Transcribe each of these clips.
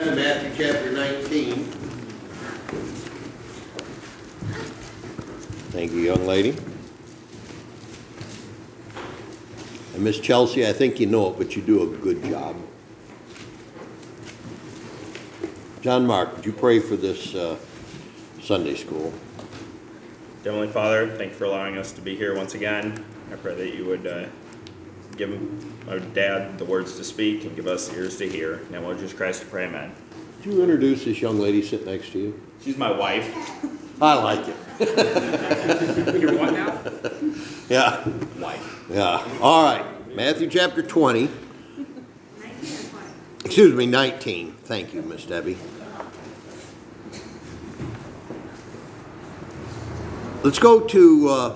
Matthew chapter 19. Thank you, young lady. And Miss Chelsea, I think you know it, but you do a good job. John Mark, would you pray for this Sunday school? Heavenly Father, thank you for allowing us to be here once again. I pray that you would give our dad the words to speak and give us ears to hear. In the name of Jesus Christ, I pray, amen. Would you introduce this young lady sitting next to you? She's my wife. I like it. You're what now? Yeah. Wife. Yeah. All right. Matthew chapter 20. 19. Thank you, Miss Debbie. Let's go to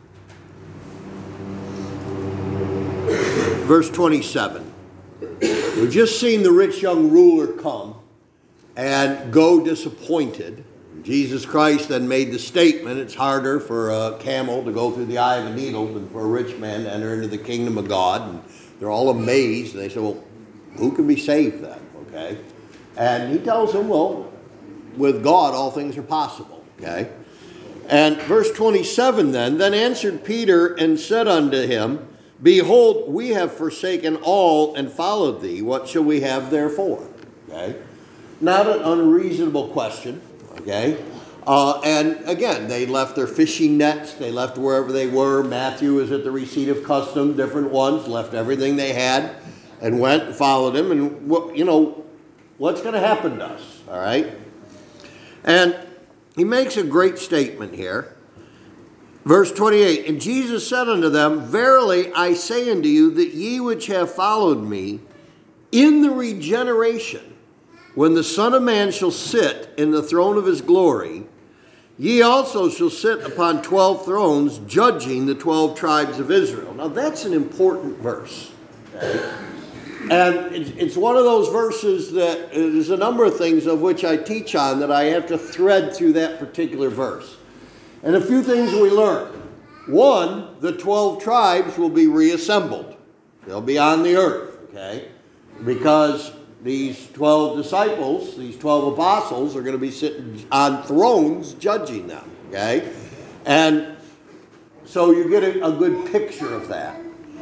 verse 27. We've just seen the rich young ruler come and go disappointed. Jesus Christ then made the statement, it's harder for a camel to go through the eye of a needle than for a rich man to enter into the kingdom of God. And they're all amazed. And they say, well, who can be saved then? Okay. And he tells them, well, with God all things are possible. Okay. And verse 27 then answered Peter and said unto him, behold, we have forsaken all and followed thee. What shall we have therefore? Okay. Not an unreasonable question. Okay. And again, they left their fishing nets. They left wherever they were. Matthew is at the receipt of custom. Different ones left everything they had and went and followed him. And, what's going to happen to us? All right. And he makes a great statement here. Verse 28, and Jesus said unto them, verily I say unto you that ye which have followed me in the regeneration, when the Son of Man shall sit in the throne of his glory, ye also shall sit upon 12 thrones, judging the 12 tribes of Israel. Now that's an important verse. Okay? And it's one of those verses that there's a number of things of which I teach on that I have to thread through that particular verse. And a few things we learn. One, the 12 tribes will be reassembled. They'll be on the earth, okay? Because these 12 disciples, these 12 apostles are going to be sitting on thrones judging them, okay? And so you get a good picture of that.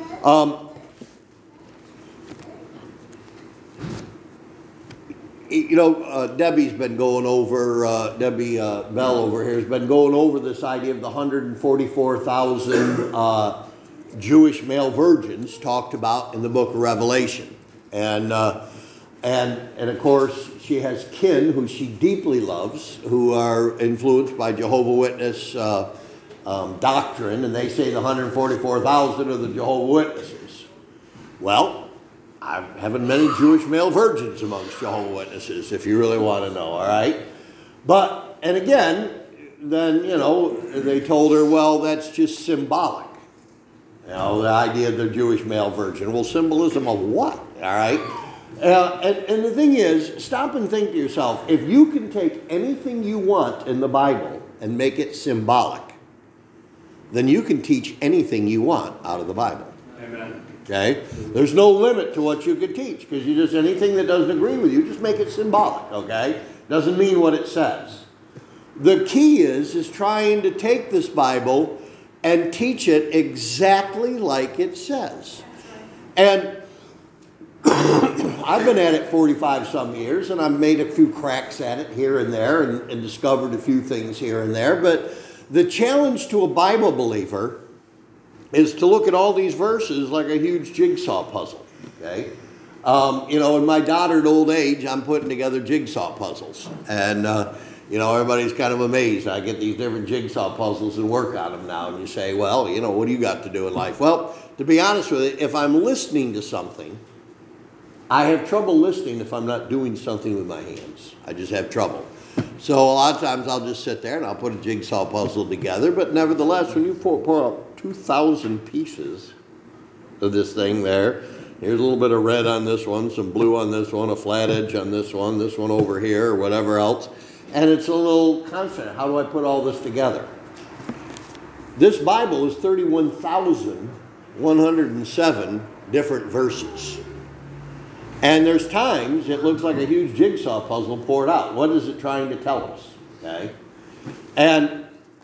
Debbie's been going over, Debbie Bell over here has been going over this idea of the 144,000 Jewish male virgins talked about in the book of Revelation. And of course, she has kin who she deeply loves, who are influenced by Jehovah's Witness doctrine, and they say the 144,000 are the Jehovah's Witnesses. Well, I haven't many Jewish male virgins amongst Jehovah's Witnesses, if you really want to know, all right? But, and again, then, they told her, well, that's just symbolic. The idea of the Jewish male virgin. Well, symbolism of what, all right? And the thing is, stop and think to yourself, if you can take anything you want in the Bible and make it symbolic, then you can teach anything you want out of the Bible. Amen. Okay? There's no limit to what you could teach, because anything that doesn't agree with you, just make it symbolic, okay? Doesn't mean what it says. The key is trying to take this Bible and teach it exactly like it says. And I've been at it 45 some years, and I've made a few cracks at it here and there and discovered a few things here and there. But the challenge to a Bible believer is to look at all these verses like a huge jigsaw puzzle, okay? In my dotard old age, I'm putting together jigsaw puzzles. And, everybody's kind of amazed. I get these different jigsaw puzzles and work on them now. And you say, well, what do you got to do in life? Well, to be honest with you, if I'm listening to something, I have trouble listening if I'm not doing something with my hands. I just have trouble. So a lot of times I'll just sit there and I'll put a jigsaw puzzle together. But nevertheless, when you pour out 2,000 pieces of this thing there, here's a little bit of red on this one, some blue on this one, a flat edge on this one over here, or whatever else. And it's a little constant. How do I put all this together? This Bible is 31,107 different verses. And there's times it looks like a huge jigsaw puzzle poured out. What is it trying to tell us? Okay? And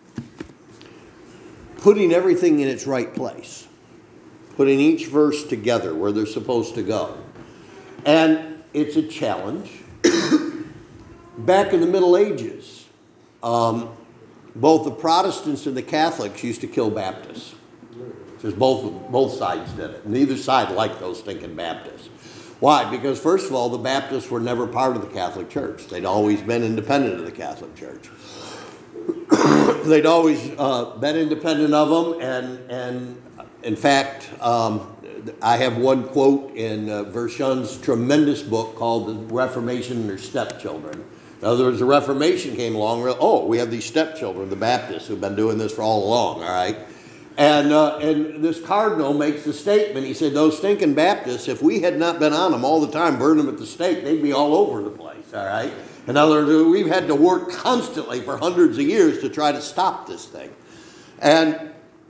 putting everything in its right place. Putting each verse together where they're supposed to go. And it's a challenge. Back in the Middle Ages, both the Protestants and the Catholics used to kill Baptists. Because both sides did it. Neither side liked those stinking Baptists. Why? Because first of all, the Baptists were never part of the Catholic Church. They'd always been independent of the Catholic Church. They'd always been independent of them, and in fact, I have one quote in Verschun's tremendous book called The Reformation and Their Stepchildren. In other words, the Reformation came along, we have these stepchildren, the Baptists, who've been doing this for all along, all right? And this cardinal makes the statement, he said, those stinking Baptists, if we had not been on them all the time, burning them at the stake, they'd be all over the place, all right? In other words, we've had to work constantly for hundreds of years to try to stop this thing. And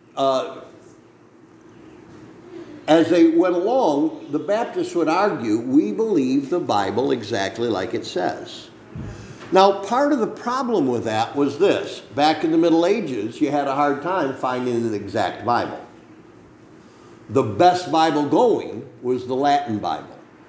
as they went along, the Baptists would argue, we believe the Bible exactly like it says. Now, part of the problem with that was this. Back in the Middle Ages, you had a hard time finding an exact Bible. The best Bible going was the Latin Bible.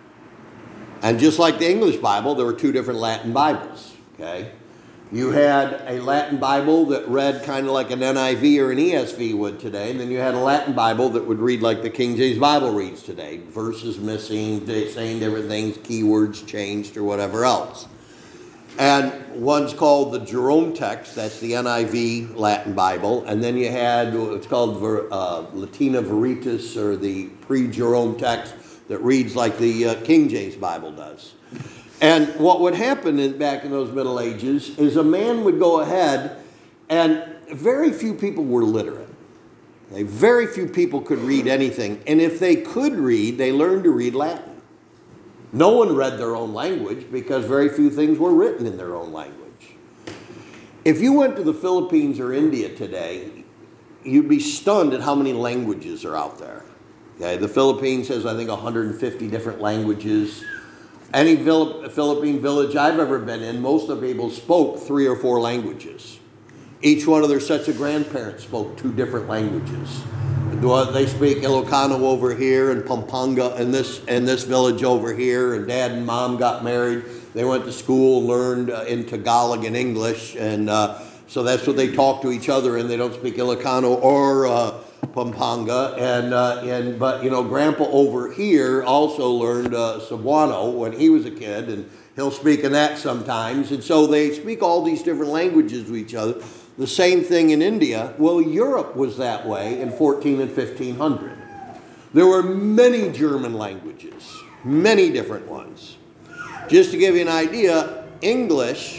And just like the English Bible, there were two different Latin Bibles. Okay? You had a Latin Bible that read kind of like an NIV or an ESV would today, and then you had a Latin Bible that would read like the King James Bible reads today. Verses missing, saying different things, keywords changed, or whatever else. And one's called the Jerome text, that's the NIV Latin Bible, and then you had what's called Latina Veritas, or the pre-Jerome text that reads like the King James Bible does. And what would happen back in those Middle Ages is a man would go ahead, and very few people were literate. Okay? Very few people could read anything, and if they could read, they learned to read Latin. No one read their own language because very few things were written in their own language. If you went to the Philippines or India today, you'd be stunned at how many languages are out there. Okay, the Philippines has, I think, 150 different languages. Any Philippine village I've ever been in, most of the people spoke 3 or 4 languages. Each one of their sets of grandparents spoke 2 different languages. They speak Ilocano over here and Pampanga in this village over here, and Dad and Mom got married. They went to school, learned in Tagalog and English, and so that's what they talk to each other in. They don't speak Ilocano or Pampanga, but Grandpa over here also learned Cebuano when he was a kid, and he'll speak in that sometimes, and so they speak all these different languages to each other. The same thing in India. Well, Europe was that way in 14 and 1500. There were many German languages, many different ones. Just to give you an idea, English,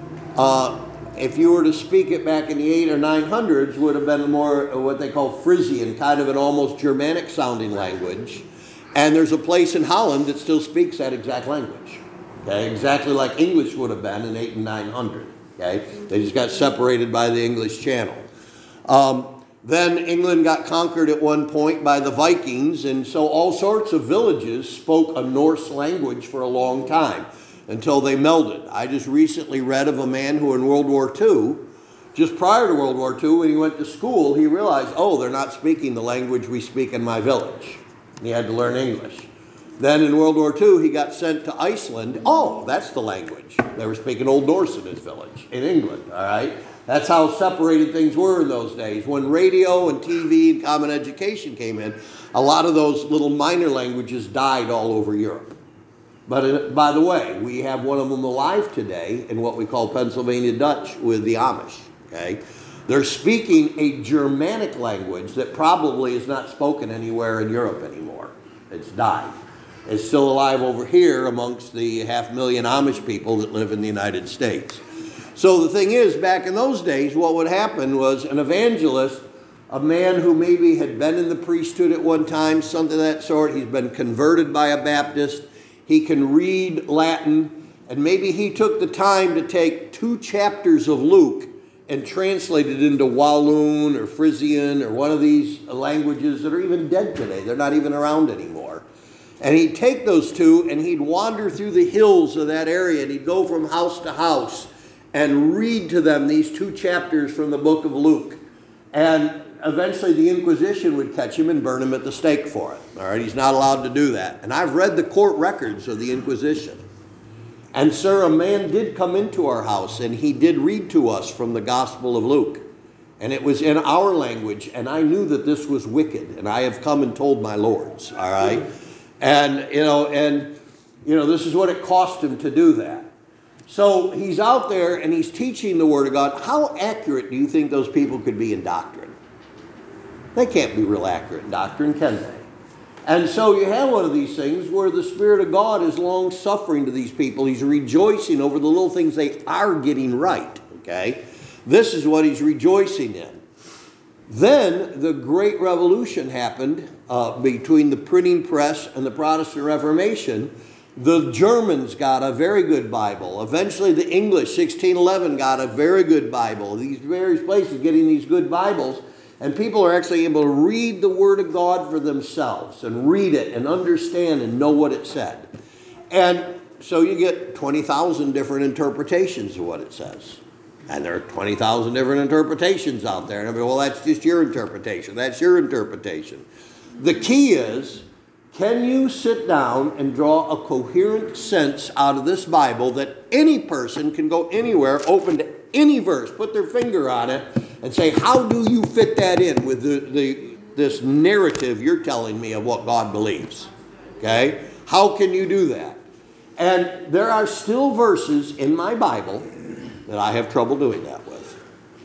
if you were to speak it back in the 800s or 900s, would have been more what they call Frisian, kind of an almost Germanic sounding language. And there's a place in Holland that still speaks that exact language. Okay, exactly like English would have been in 800 and 900. Okay, they just got separated by the English Channel. Then England got conquered at one point by the Vikings, and so all sorts of villages spoke a Norse language for a long time until they melded. I just recently read of a man who in World War II, just prior to World War II, when he went to school, he realized, they're not speaking the language we speak in my village. And he had to learn English. Then in World War II, he got sent to Iceland. That's the language. They were speaking Old Norse in his village, in England, all right? That's how separated things were in those days. When radio and TV and common education came in, a lot of those little minor languages died all over Europe. But by the way, we have one of them alive today in what we call Pennsylvania Dutch with the Amish, okay? They're speaking a Germanic language that probably is not spoken anywhere in Europe anymore. It's died. It's still alive over here amongst the 500,000 Amish people that live in the United States. So the thing is, back in those days, what would happen was an evangelist, a man who maybe had been in the priesthood at one time, something of that sort, he's been converted by a Baptist, he can read Latin, and maybe he took the time to take 2 chapters of Luke and translate it into Walloon or Frisian or one of these languages that are even dead today. They're not even around anymore. And he'd take those two and he'd wander through the hills of that area, and he'd go from house to house and read to them these 2 chapters from the book of Luke. And eventually the Inquisition would catch him and burn him at the stake for it. All right, he's not allowed to do that. And I've read the court records of the Inquisition. And sir, a man did come into our house and he did read to us from the Gospel of Luke. And it was in our language, and I knew that this was wicked, and I have come and told my lords, all right? And this is what it cost him to do that. So he's out there and he's teaching the Word of God. How accurate do you think those people could be in doctrine? They can't be real accurate in doctrine, can they? And so you have one of these things where the Spirit of God is long-suffering to these people. He's rejoicing over the little things they are getting right, okay? This is what he's rejoicing in. Then the Great Revolution happened between the printing press and the Protestant Reformation. The Germans got a very good Bible. Eventually the English, 1611, got a very good Bible. These various places getting these good Bibles. And people are actually able to read the Word of God for themselves and read it and understand and know what it said. And so you get 20,000 different interpretations of what it says. And there are 20,000 different interpretations out there. And well, that's just your interpretation. That's your interpretation. The key is, can you sit down and draw a coherent sense out of this Bible that any person can go anywhere, open to any verse, put their finger on it, and say, how do you fit that in with this narrative you're telling me of what God believes? Okay? How can you do that? And there are still verses in my Bible that I have trouble doing that with.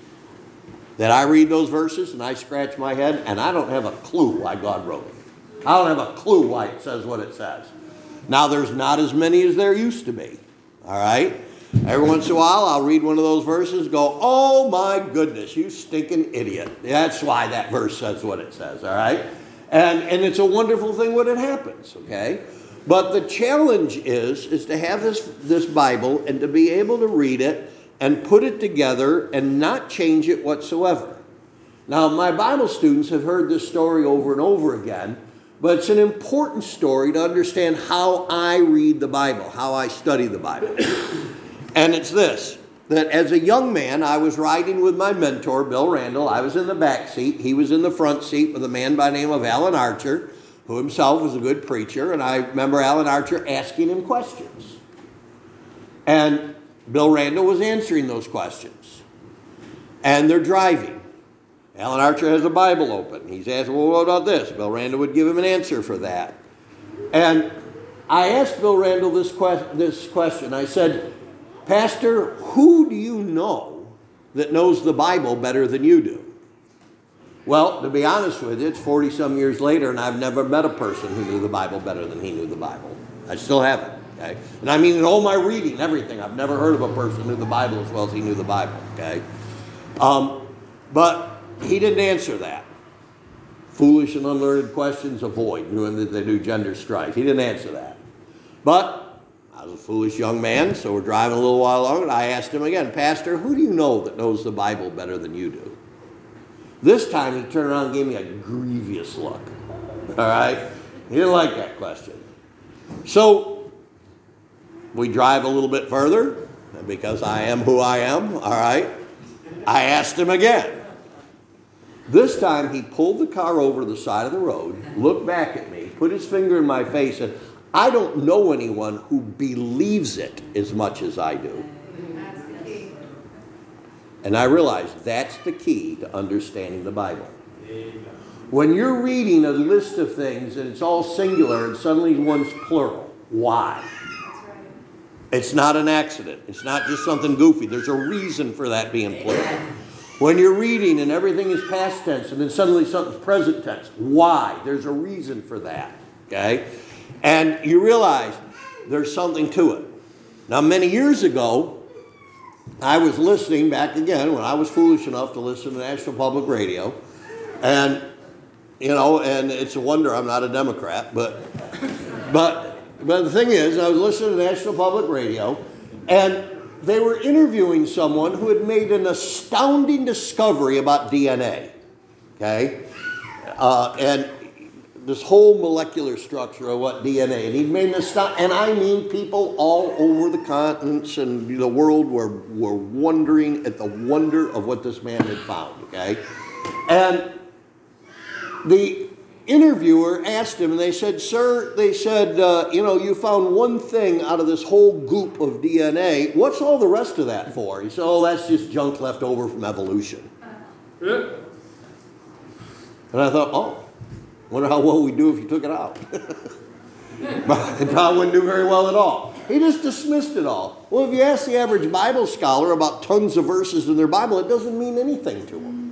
That I read those verses and I scratch my head and I don't have a clue why God wrote it. I don't have a clue why it says what it says. Now there's not as many as there used to be. All right? Every once in a while I'll read one of those verses, go, oh my goodness, you stinking idiot. That's why that verse says what it says, all right? And it's a wonderful thing when it happens, okay? But the challenge is to have this Bible and to be able to read it and put it together and not change it whatsoever. Now, my Bible students have heard this story over and over again, but it's an important story to understand how I read the Bible, how I study the Bible. And it's this, that as a young man, I was riding with my mentor, Bill Randall. I was in the back seat. He was in the front seat with a man by the name of Alan Archer, who himself was a good preacher. And I remember Alan Archer asking him questions. And Bill Randall was answering those questions. And they're driving. Alan Archer has a Bible open. He's asking, well, what about this? Bill Randall would give him an answer for that. And I asked Bill Randall this question. I said, Pastor, who do you know that knows the Bible better than you do? Well, to be honest with you, it's 40-some years later, and I've never met a person who knew the Bible better than he knew the Bible. I still haven't. Okay? And I mean, in all my reading, everything, I've never heard of a person who knew the Bible as well as he knew the Bible. Okay? But he didn't answer that. Foolish and unlearned questions avoid, when they do gender strife. He didn't answer that. But I was a foolish young man, so we're driving a little while along, and I asked him again, Pastor, who do you know that knows the Bible better than you do? This time he turned around and gave me a grievous look. All right? He didn't like that question. So we drive a little bit further, and because I am who I am, all right, I asked him again. This time he pulled the car over to the side of the road, looked back at me, put his finger in my face, and I don't know anyone who believes it as much as I do. And I realized that's the key to understanding the Bible. When you're reading a list of things and it's all singular and suddenly one's plural, why? It's not an accident. It's not just something goofy. There's a reason for that being plural. When you're reading and everything is past tense and then suddenly something's present tense, why? There's a reason for that, okay? And you realize there's something to it. Now, many years ago, I was listening back again when I was foolish enough to listen to National Public Radio. And, and it's a wonder I'm not a Democrat. But the thing is, I was listening to National Public Radio, and they were interviewing someone who had made an astounding discovery about DNA. Okay? And this whole molecular structure of what DNA, and he made this stuff, and I mean people all over the continents and the world were wondering at the wonder of what this man had found, okay? And the interviewer asked him, and they said, sir, you found one thing out of this whole goop of DNA. What's all the rest of that for? He said, oh, that's just junk left over from evolution. And I thought, oh, wonder how well we'd do if you took it out. It probably wouldn't do very well at all. He just dismissed it all. Well, if you ask the average Bible scholar about tons of verses in their Bible, it doesn't mean anything to them.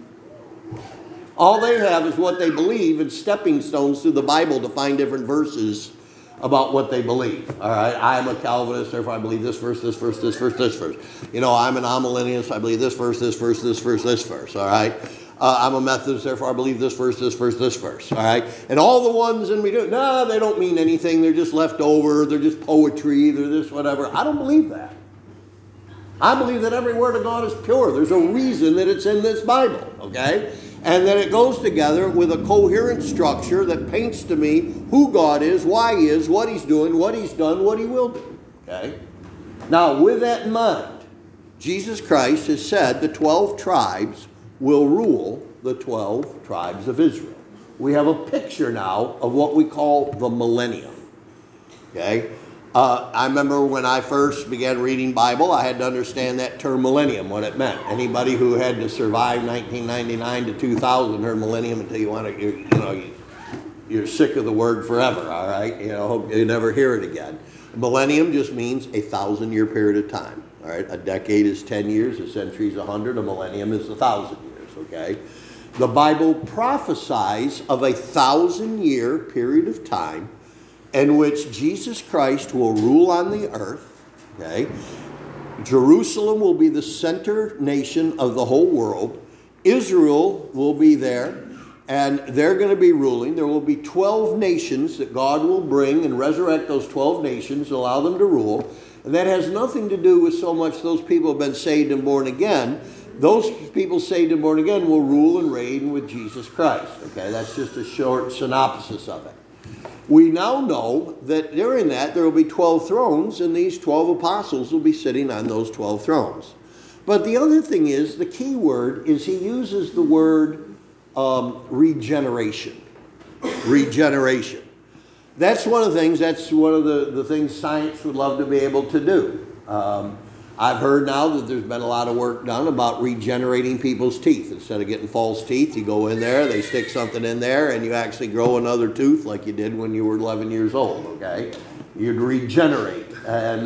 All they have is what they believe and stepping stones through the Bible to find different verses about what they believe. All right, I'm a Calvinist, therefore I believe this verse, this verse, this verse, this verse. I'm an amillennialist, I believe this verse, this verse, this verse, this verse. All right, I'm a Methodist, therefore I believe this verse, this verse, this verse. All right, and all the ones in between, no, they don't mean anything. They're just left over. They're just poetry. They're just whatever. I don't believe that. I believe that every word of God is pure. There's a reason that it's in this Bible. Okay. And that it goes together with a coherent structure that paints to me who God is, why He is, what He's doing, what He's done, what He will do. Okay? Now, with that in mind, Jesus Christ has said the 12 tribes will rule the 12 tribes of Israel. We have a picture now of what we call the millennium. Okay? I remember when I first began reading Bible, I had to understand that term millennium, what it meant. Anybody who had to survive 1999 to 2000 heard millennium until you're sick of the word forever, all right? Hope you never hear it again. Millennium just means 1,000-year period of time, all right? A decade is 10 years, a century is 100, a millennium is 1,000 years, okay? The Bible prophesies of 1,000-year period of time in which Jesus Christ will rule on the earth, okay? Jerusalem will be the center nation of the whole world. Israel will be there, and they're going to be ruling. There will be 12 nations that God will bring and resurrect those 12 nations, allow them to rule. And that has nothing to do with so much those people have been saved and born again. Those people saved and born again will rule and reign with Jesus Christ, okay? That's just a short synopsis of it. We now know that during that there will be 12 thrones, and these 12 apostles will be sitting on those 12 thrones. But the other thing is, the key word is he uses the word regeneration. Regeneration. That's one of the things science would love to be able to do. I've heard now that there's been a lot of work done about regenerating people's teeth. Instead of getting false teeth, you go in there, they stick something in there, and you actually grow another tooth like you did when you were 11 years old, okay? You'd regenerate. And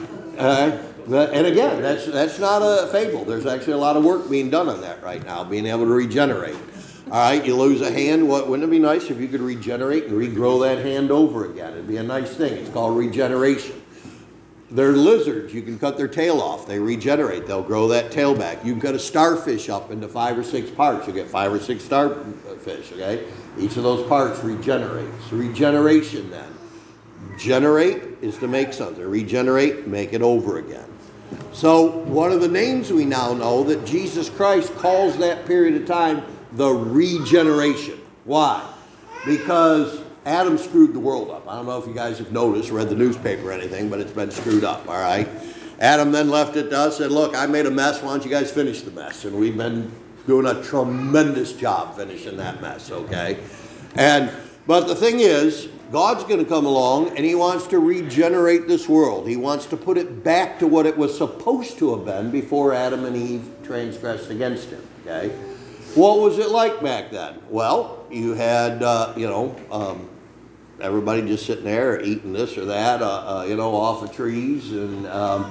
again, that's not a fable. There's actually a lot of work being done on that right now, being able to regenerate. All right, you lose a hand. Wouldn't it be nice if you could regenerate and regrow that hand over again? It'd be a nice thing. It's called regeneration. They're lizards. You can cut their tail off. They regenerate. They'll grow that tail back. You can cut a starfish up into 5 or 6 parts. You get 5 or 6 starfish, okay? Each of those parts regenerates. Regeneration then. Generate is to make something. Regenerate, make it over again. So one of the names we now know that Jesus Christ calls that period of time the regeneration. Why? Because Adam screwed the world up. I don't know if you guys have noticed, read the newspaper or anything, but it's been screwed up, all right? Adam then left it to us, said, look, I made a mess. Why don't you guys finish the mess? And we've been doing a tremendous job finishing that mess, okay? But the thing is, God's going to come along, and He wants to regenerate this world. He wants to put it back to what it was supposed to have been before Adam and Eve transgressed against Him, okay? What was it like back then? Well, you had, everybody just sitting there eating this or that, off of trees, and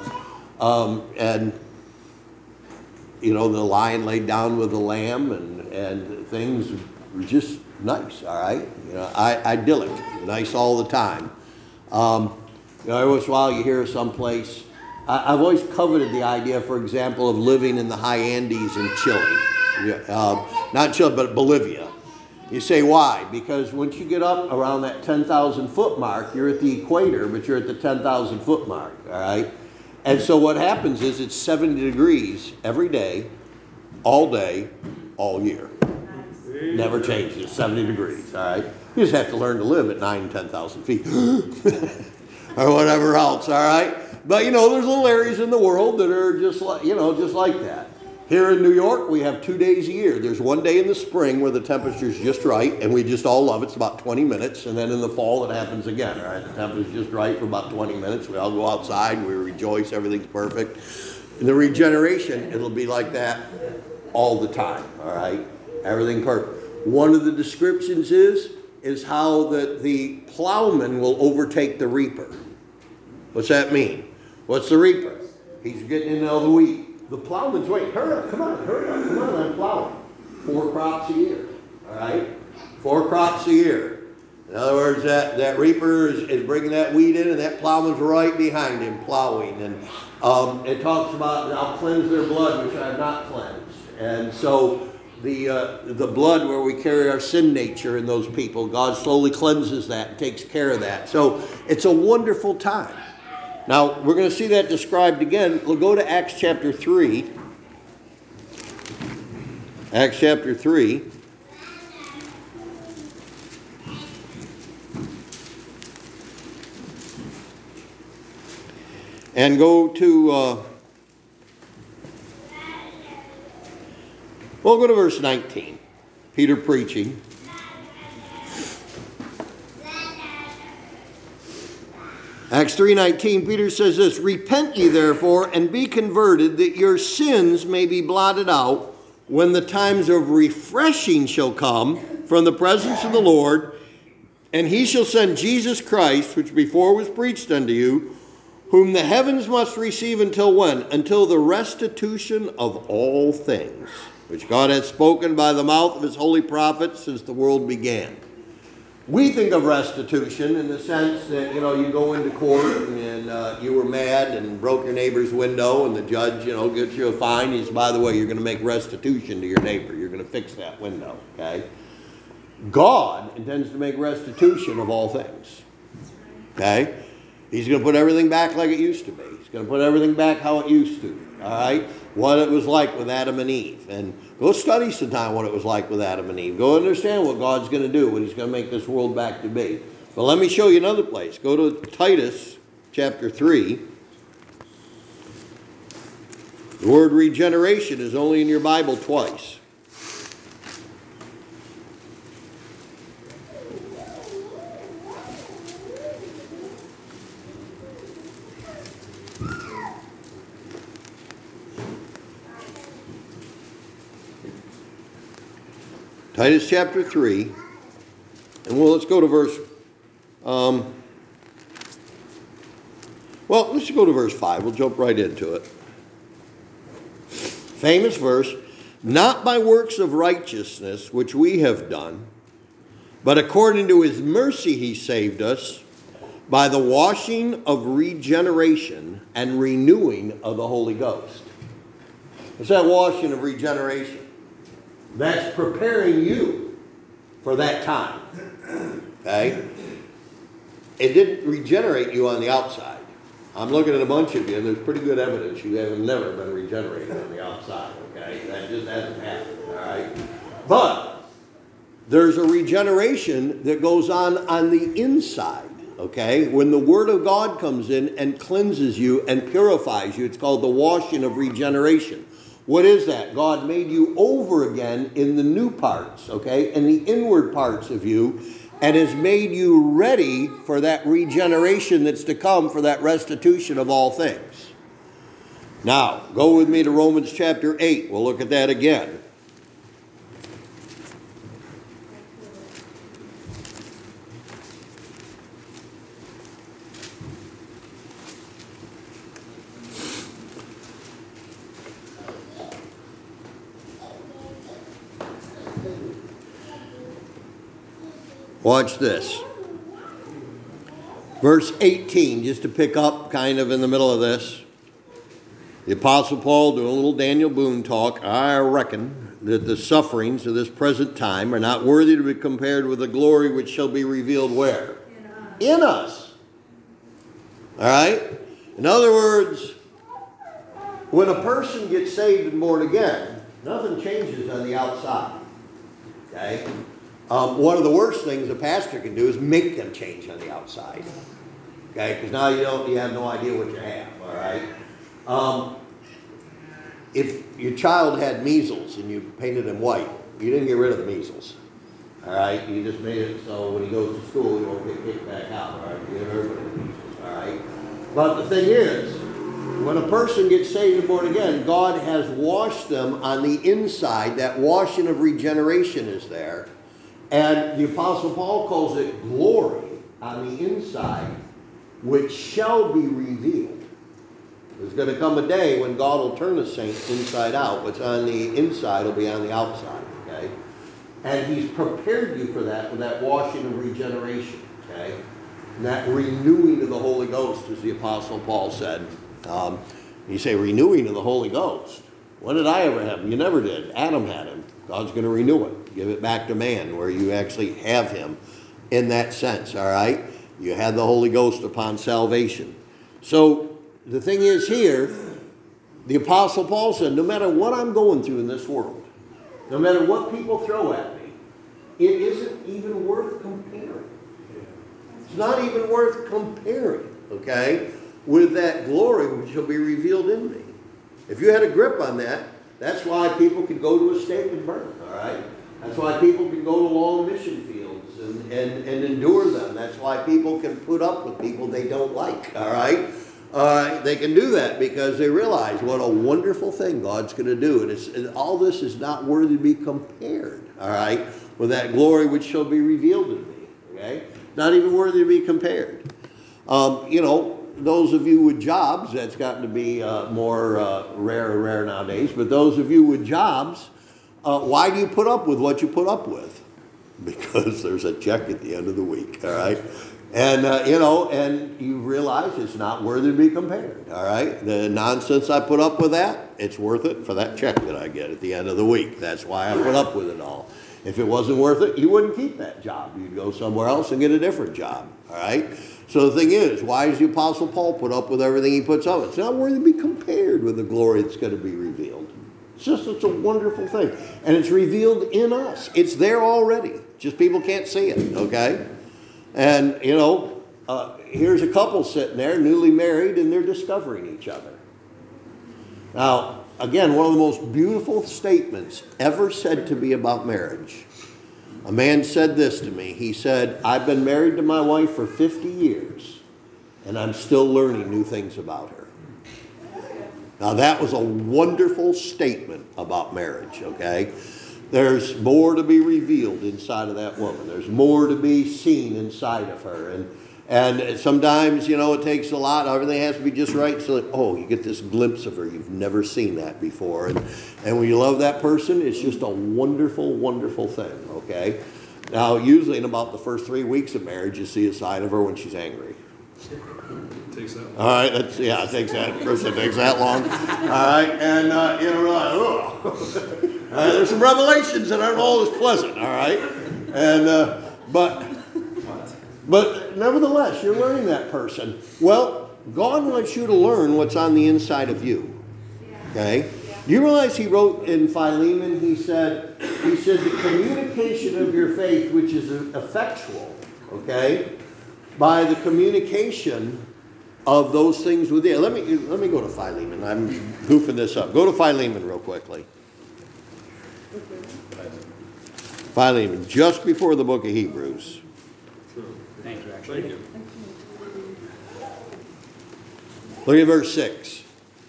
the lion laid down with the lamb, and things were just nice, all right? Idyllic, nice all the time. Every once in a while you hear someplace. I've always coveted the idea, for example, of living in the high Andes in Chile. Not Chile, but Bolivia. You say, why? Because once you get up around that 10,000 foot mark, you're at the equator, but you're at the 10,000 foot mark, all right? And so what happens is it's 70 degrees every day, all year. Never changes, 70 degrees, all right? You just have to learn to live at 9,000 and 10,000 feet. Or whatever else, all right? But, there's little areas in the world that are just like that. Here in New York, we have 2 days a year. There's one day in the spring where the temperature's just right, and we just all love it. It's about 20 minutes, and then in the fall it happens again, all right? The temperature's just right for about 20 minutes. We all go outside, we rejoice, everything's perfect. In the regeneration, it'll be like that all the time, all right? Everything perfect. One of the descriptions is how the plowman will overtake the reaper. What's that mean? What's the reaper? He's getting in all the wheat. The plowman's waiting. Hurry up, come on, I'm plowing. 4 crops a year, all right? 4 crops a year. In other words, that reaper is bringing that wheat in, and that plowman's right behind him plowing. And it talks about, I'll cleanse their blood, which I have not cleansed. And so the blood where we carry our sin nature in those people, God slowly cleanses that and takes care of that. So it's a wonderful time. Now, we're going to see that described again. We'll go to Acts chapter 3. Acts chapter 3. And go to, we'll go to verse 19. Peter preaching. Acts 3:19, Peter says this, "Repent ye therefore, and be converted, that your sins may be blotted out, when the times of refreshing shall come from the presence of the Lord, and he shall send Jesus Christ, which before was preached unto you, whom the heavens must receive until when? Until the restitution of all things, which God hath spoken by the mouth of his holy prophets since the world began." We think of restitution in the sense that, you go into court and you were mad and broke your neighbor's window, and the judge, gets you a fine. He says, by the way, you're going to make restitution to your neighbor. You're going to fix that window, okay? God intends to make restitution of all things, okay? He's going to put everything back like it used to be. He's going to put everything back how it used to, all right? What it was like with Adam and Eve. And go study sometime what it was like with Adam and Eve. Go understand what God's going to do, what he's going to make this world back to be. But let me show you another place. Go to Titus chapter 3. The word regeneration is only in your Bible twice. Titus chapter 3, and let's go to verse, let's go to verse 5. We'll jump right into it. Famous verse, "Not by works of righteousness which we have done, but according to his mercy he saved us by the washing of regeneration and renewing of the Holy Ghost." What's that washing of regeneration? That's preparing you for that time, okay? It didn't regenerate you on the outside. I'm looking at a bunch of you, and there's pretty good evidence you have never been regenerated on the outside, okay? That just hasn't happened, all right? But there's a regeneration that goes on the inside, okay? When the Word of God comes in and cleanses you and purifies you, it's called the washing of regeneration. What is that? God made you over again in the new parts, okay? In the inward parts of you, and has made you ready for that regeneration that's to come, for that restitution of all things. Now, go with me to Romans chapter 8. We'll look at that again. Watch this. Verse 18, just to pick up kind of in the middle of this. The Apostle Paul doing a little Daniel Boone talk. "I reckon that the sufferings of this present time are not worthy to be compared with the glory which shall be revealed" where? In us. All right? In other words, when a person gets saved and born again, nothing changes on the outside. Okay? One of the worst things a pastor can do is make them change on the outside. Okay, because now you have no idea what you have, all right? If your child had measles and you painted him white, you didn't get rid of the measles, all right? You just made it so when he goes to school, he won't get kicked back out, all right? You get rid of the measles, all right? But the thing is, when a person gets saved and born again, God has washed them on the inside. That washing of regeneration is there. And the Apostle Paul calls it glory on the inside, which shall be revealed. There's going to come a day when God will turn the saints inside out. What's on the inside will be on the outside, okay? And he's prepared you for that with that washing of regeneration, okay? And that renewing of the Holy Ghost, as the Apostle Paul said. You say renewing of the Holy Ghost. When did I ever have him? You never did. Adam had him. God's going to renew it. Give it back to man where you actually have him in that sense, all right? You had the Holy Ghost upon salvation. So the thing is here, the Apostle Paul said, no matter what I'm going through in this world, no matter what people throw at me, it isn't even worth comparing. It's not even worth comparing, okay, with that glory which shall be revealed in me. If you had a grip on that, that's why people could go to a stake and burn, all right? That's why people can go to long mission fields and endure them. That's why people can put up with people they don't like, all right? They can do that because they realize what a wonderful thing God's going to do. And all this is not worthy to be compared, all right, with that glory which shall be revealed in me, okay? Not even worthy to be compared. Those of you with jobs, that's gotten to be more rare nowadays, but those of you with jobs, why do you put up with what you put up with? Because there's a check at the end of the week, all right? And, and you realize it's not worthy to be compared, all right? The nonsense I put up with that, it's worth it for that check that I get at the end of the week. That's why I put up with it all. If it wasn't worth it, you wouldn't keep that job. You'd go somewhere else and get a different job, all right? So the thing is, why does the Apostle Paul put up with everything he puts up? It's not worthy to be compared with the glory that's going to be revealed. It's a wonderful thing. And it's revealed in us. It's there already. Just people can't see it, okay? And, here's a couple sitting there, newly married, and they're discovering each other. Now, again, one of the most beautiful statements ever said to me about marriage. A man said this to me. He said, I've been married to my wife for 50 years, and I'm still learning new things about her. Now, that was a wonderful statement about marriage, okay? There's more to be revealed inside of that woman. There's more to be seen inside of her. And sometimes, it takes a lot. Everything has to be just right so that, you get this glimpse of her. You've never seen that before. And when you love that person, it's just a wonderful, wonderful thing, okay? Now, usually in about the first 3 weeks of marriage, you see a side of her when she's angry. It takes that long. All right, it takes that. Of course, it takes that long. All right, and there's some revelations that aren't always pleasant. All right, and but nevertheless, you're learning that person. Well, God wants you to learn what's on the inside of you. Okay. Do you realize he wrote in Philemon? He said the communication of your faith, which is effectual. Okay. By the communication of those things within. Let me go to Philemon. I'm goofing this up. Go to Philemon real quickly. Philemon, just before the book of Hebrews. Thank you, actually. Thank you. Look at verse 6.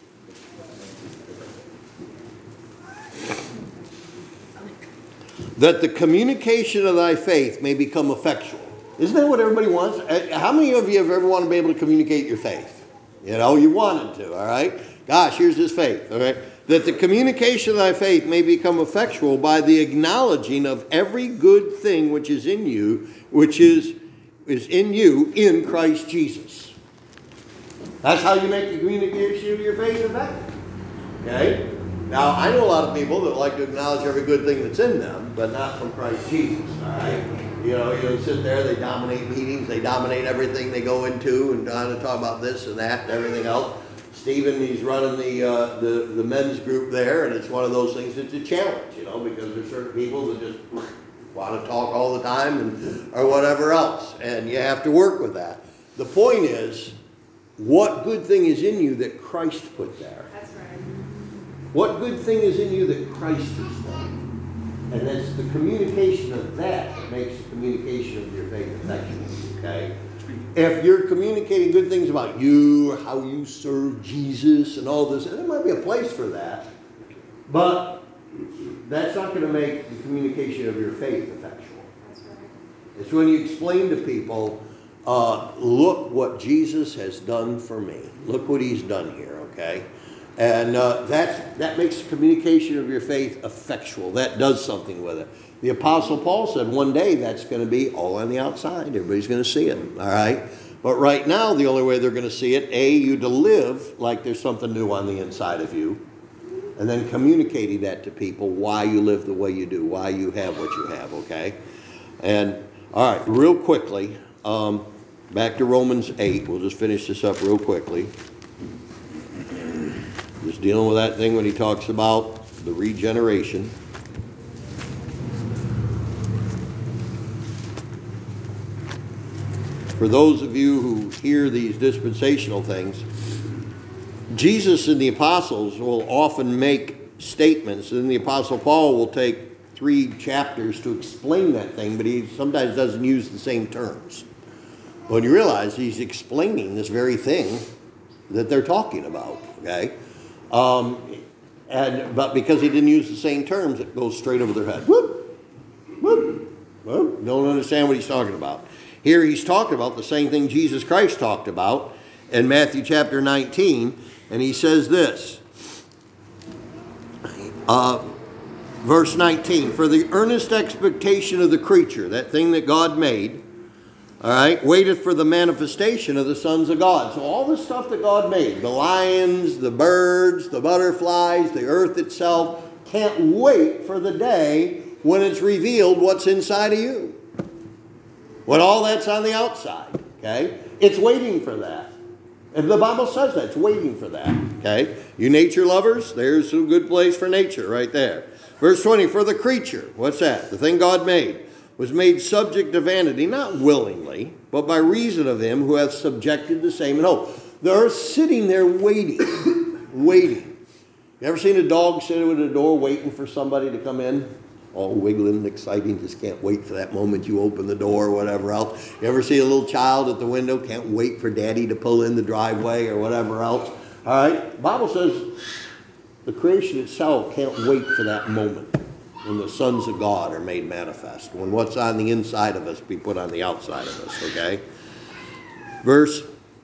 That the communication of thy faith may become effectual. Isn't that what everybody wants? How many of you have ever wanted to be able to communicate your faith? You wanted to, all right? Gosh, here's this faith, all right? That the communication of thy faith may become effectual by the acknowledging of every good thing which is in you, which is in you in Christ Jesus. That's how you make the communication of your faith effective. Okay? Now, I know a lot of people that like to acknowledge every good thing that's in them, but not from Christ Jesus, all right? You sit there, they dominate meetings, they dominate everything they go into and trying to talk about this and that and everything else. Stephen, he's running the men's group there, and it's one of those things that's a challenge, because there's certain people that just want to talk all the time or whatever else. And you have to work with that. The point is, what good thing is in you that Christ put there? That's right. What good thing is in you that Christ has done? And it's the communication of that makes the communication of your faith effectual, okay? If you're communicating good things about you, how you serve Jesus and all this, and there might be a place for that, but that's not going to make the communication of your faith effectual. That's right. It's when you explain to people, look what Jesus has done for me. Look what he's done here, okay? And that makes the communication of your faith effectual. That does something with it. The Apostle Paul said one day that's going to be all on the outside. Everybody's going to see it, all right? But right now, the only way they're going to see it, you to live like there's something new on the inside of you, and then communicating that to people, why you live the way you do, why you have what you have, okay? And, all right, real quickly, back to Romans 8. We'll just finish this up real quickly. Just dealing with that thing when he talks about the regeneration. For those of you who hear these dispensational things, Jesus and the apostles will often make statements, and the Apostle Paul will take 3 chapters to explain that thing, but he sometimes doesn't use the same terms. When you realize he's explaining this very thing that they're talking about, okay? But because he didn't use the same terms, it goes straight over their head. Whoop, whoop, whoop. Don't understand what he's talking about. Here he's talking about the same thing Jesus Christ talked about in Matthew chapter 19, and he says this, verse 19, for the earnest expectation of the creature, that thing that God made, all right, waiteth for the manifestation of the sons of God. So all the stuff that God made, the lions, the birds, the butterflies, the earth itself, can't wait for the day when it's revealed what's inside of you. When all that's on the outside, okay? It's waiting for that. And the Bible says that. It's waiting for that, okay? You nature lovers, there's a good place for nature right there. Verse 20, for the creature, what's that? The thing God made, was made subject to vanity, not willingly, but by reason of him who hath subjected the same in hope. They're sitting there waiting, waiting. You ever seen a dog sitting at a door waiting for somebody to come in? All wiggling and exciting, just can't wait for that moment you open the door or whatever else. You ever see a little child at the window, can't wait for daddy to pull in the driveway or whatever else? All right, the Bible says the creation itself can't wait for that moment when the sons of God are made manifest, when what's on the inside of us be put on the outside of us, okay? Verse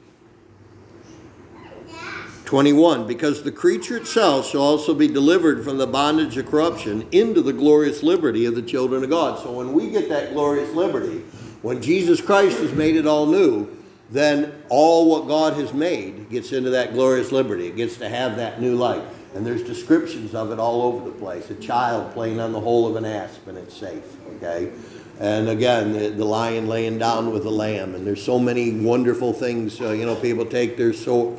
21, because the creature itself shall also be delivered from the bondage of corruption into the glorious liberty of the children of God. So when we get that glorious liberty, when Jesus Christ has made it all new, then all what God has made gets into that glorious liberty. It gets to have that new life. And there's descriptions of it all over the place. A child playing on the hole of an asp and it's safe, okay? And again, the lion laying down with the lamb. And there's so many wonderful things. People take their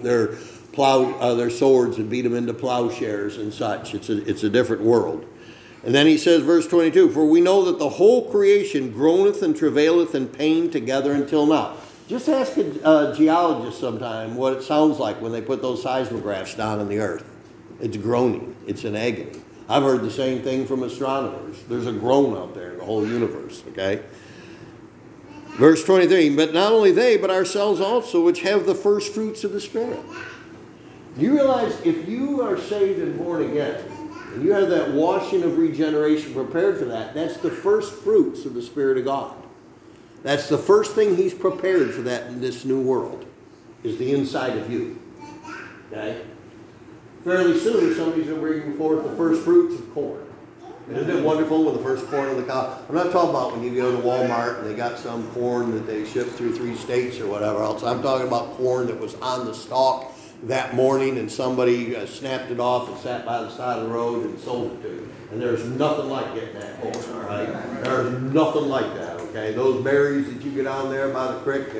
swords and beat them into plowshares and such. It's a different world. And then he says, verse 22, for we know that the whole creation groaneth and travaileth in pain together until now. Just ask a geologist sometime what it sounds like when they put those seismographs down in the earth. It's groaning. It's an agony. I've heard the same thing from astronomers. There's a groan out there in the whole universe, okay? Verse 23, but not only they, but ourselves also, which have the first fruits of the Spirit. Do you realize if you are saved and born again, and you have that washing of regeneration prepared for that, that's the first fruits of the Spirit of God. That's the first thing he's prepared for that in this new world, is the inside of you. Okay? Fairly soon, somebody's going to bring forth the first fruits of corn. Isn't it wonderful with the first corn on the cob? I'm not talking about when you go to Walmart and they got some corn that they shipped through 3 states or whatever else. I'm talking about corn that was on the stalk that morning and somebody snapped it off and sat by the side of the road and sold it to you. And there's nothing like getting that corn, all right? There's nothing like that, okay? Those berries that you get down there by the creek and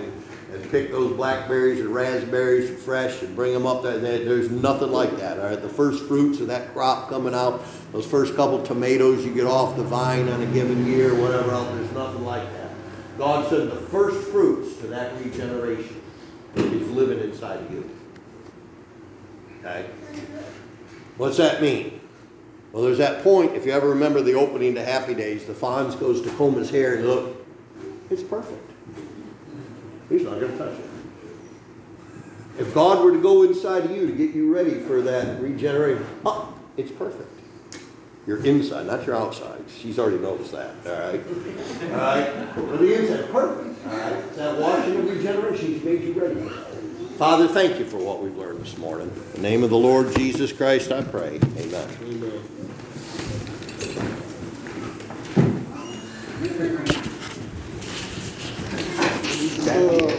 and pick those blackberries or raspberries fresh and bring them up. There's nothing like that. All right, the first fruits of that crop coming out, those first couple tomatoes you get off the vine on a given year, whatever else, there's nothing like that. God said the first fruits to that regeneration is living inside of you. Okay? What's that mean? Well, there's that point, if you ever remember the opening to Happy Days, the Fonz goes to comb his hair and look, it's perfect. He's not going to touch it. If God were to go inside of you to get you ready for that regeneration, it's perfect. Your inside, not your outside. She's already noticed that, all right? All right? But the inside, perfect, all right? It's that washing of regeneration. He's made you ready. Father, thank you for what we've learned this morning. In the name of the Lord Jesus Christ, I pray. Amen. Amen.